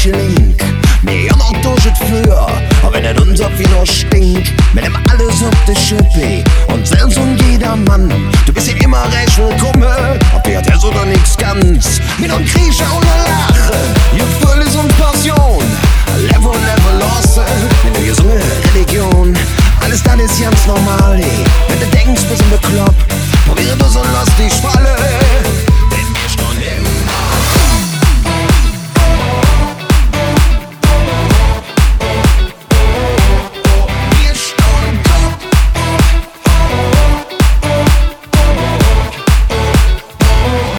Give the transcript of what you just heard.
Link. Wir haben noch durch es für, aber wenn es uns auf wie noch stinkt. Wir nehmen alles auf die Schippe und selbst und jeder Mann. Du bist ja immer recht willkommen, ob wir